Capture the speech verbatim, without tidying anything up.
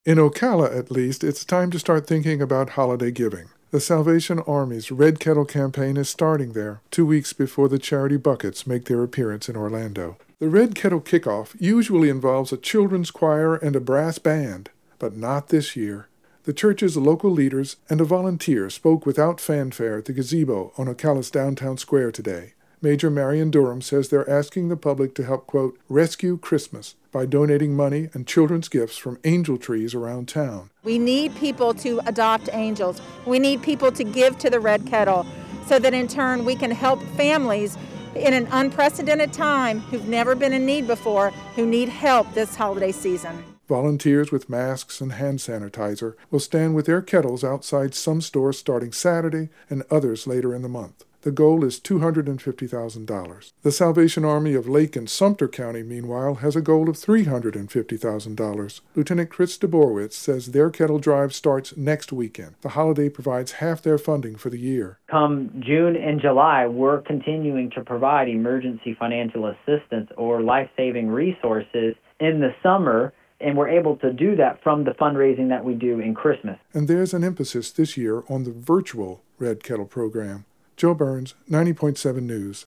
In Ocala, at least, it's time to start thinking about holiday giving. The Salvation Army's Red Kettle campaign is starting there, two weeks before the charity buckets make their appearance in Orlando. The Red Kettle kickoff usually involves a children's choir and a brass band, but not this year. The church's local leaders and a volunteer spoke without fanfare at the gazebo on Ocala's downtown square today. Major Marion Durham says they're asking the public to help, quote, rescue Christmas by donating money and children's gifts from angel trees around town. We need people to adopt angels. We need people to give to the Red Kettle so that in turn we can help families in an unprecedented time who've never been in need before, who need help this holiday season. Volunteers with masks and hand sanitizer will stand with their kettles outside some stores starting Saturday and others later in the month. The goal is two hundred fifty thousand dollars. The Salvation Army of Lake and Sumter County, meanwhile, has a goal of three hundred fifty thousand dollars. Lieutenant Chris DeBorwitz says their kettle drive starts next weekend. The holiday provides half their funding for the year. Come June and July, we're continuing to provide emergency financial assistance or life-saving resources in the summer, and we're able to do that from the fundraising that we do in Christmas. And there's an emphasis this year on the virtual Red Kettle program. Joe Burns, ninety point seven News.